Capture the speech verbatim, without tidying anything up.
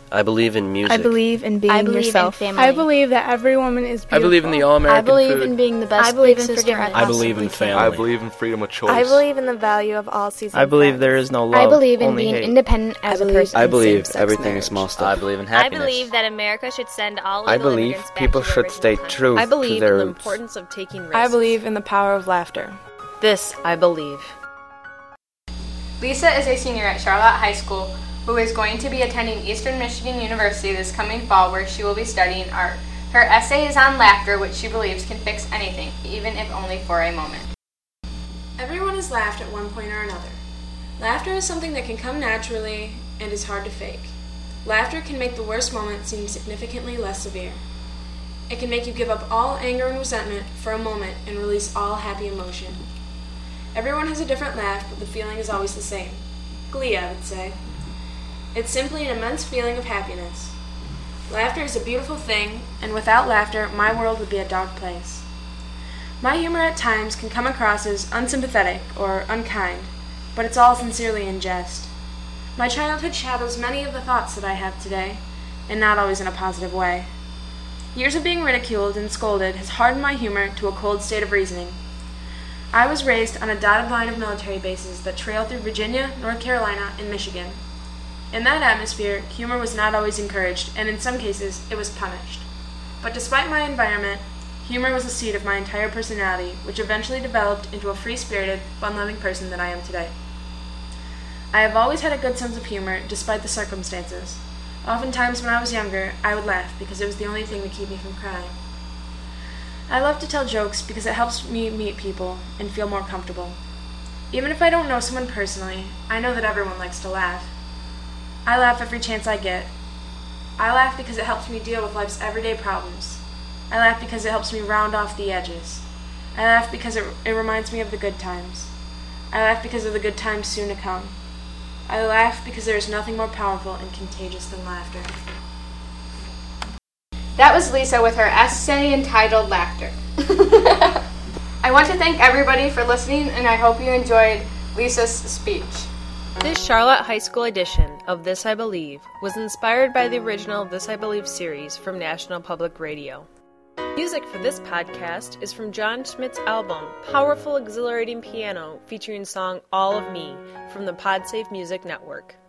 I believe in music. I believe in being I believe yourself. in family. I believe that every woman is beautiful. I believe in the all-American I believe food. in being the best I believe big in sister forgiveness. I I believe in possibly family. I believe in freedom of choice. I believe in the value of all seasons. I believe there is no love, I believe in only being hate. independent as a person. I believe same-sex everything marriage. is small I stuff. believe in I happiness. believe that America should send all I illegal believe immigrants back people to their should original stay country. true I to believe their in the roots. importance of taking risks. I believe in the power of laughter. This I believe. Lisa is a senior at Charlotte High School who is going to be attending Eastern Michigan University this coming fall, where she will be studying art. Her essay is on laughter, which she believes can fix anything, even if only for a moment. Everyone has laughed at one point or another. Laughter is something that can come naturally and is hard to fake. Laughter can make the worst moment seem significantly less severe. It can make you give up all anger and resentment for a moment and release all happy emotion. Everyone has a different laugh, but the feeling is always the same. Glee, I would say. It's simply an immense feeling of happiness. Laughter is a beautiful thing, and without laughter, my world would be a dark place. My humor at times can come across as unsympathetic or unkind, but it's all sincerely in jest. My childhood shadows many of the thoughts that I have today, and not always in a positive way. Years of being ridiculed and scolded has hardened my humor to a cold state of reasoning. I was raised on a dotted line of military bases that trail through Virginia, North Carolina, and Michigan. In that atmosphere, humor was not always encouraged, and in some cases, it was punished. But despite my environment, humor was the seed of my entire personality, which eventually developed into a free-spirited, fun-loving person that I am today. I have always had a good sense of humor, despite the circumstances. Oftentimes when I was younger, I would laugh because it was the only thing to keep me from crying. I love to tell jokes because it helps me meet people and feel more comfortable. Even if I don't know someone personally, I know that everyone likes to laugh. I laugh every chance I get. I laugh because it helps me deal with life's everyday problems. I laugh because it helps me round off the edges. I laugh because it, it reminds me of the good times. I laugh because of the good times soon to come. I laugh because there is nothing more powerful and contagious than laughter. That was Lisa with her essay entitled Laughter. I want to thank everybody for listening, and I hope you enjoyed Lisa's speech. This Charlotte High School edition of This I Believe was inspired by the original This I Believe series from National Public Radio. Music for this podcast is from John Schmidt's album, Powerful Exhilarating Piano, featuring song All of Me from the PodSafe Music Network.